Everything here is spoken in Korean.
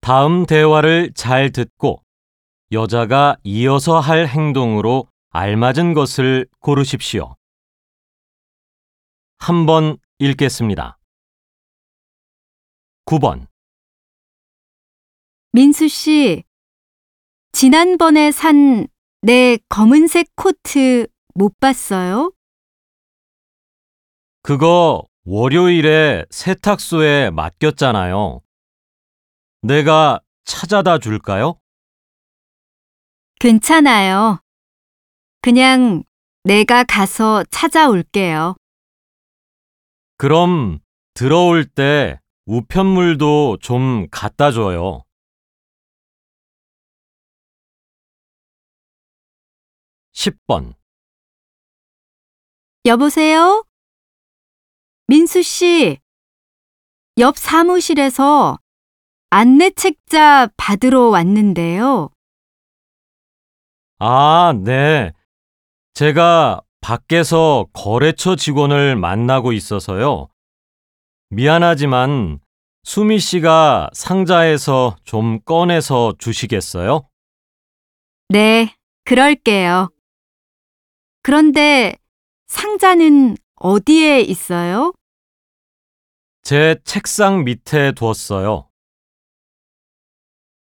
다음 대화를 잘 듣고 여자가 이어서 할 행동으로 알맞은 것을 고르십시오. 한번 읽겠습니다. 9번. 민수 씨, 지난번에 산 내 검은색 코트 못 봤어요? 그거 월요일에 세탁소에 맡겼잖아요. 내가 찾아다 줄까요? 괜찮아요. 그냥 내가 가서 찾아올게요. 그럼 들어올 때 우편물도 좀 갖다 줘요. 10번. 여보세요? 민수 씨, 옆 사무실에서 안내 책자 받으러 왔는데요. 아, 네. 제가 밖에서 거래처 직원을 만나고 있어서요. 미안하지만 수미 씨가 상자에서 좀 꺼내서 주시겠어요? 네, 그럴게요. 그런데 상자는 어디에 있어요? 제 책상 밑에 두었어요.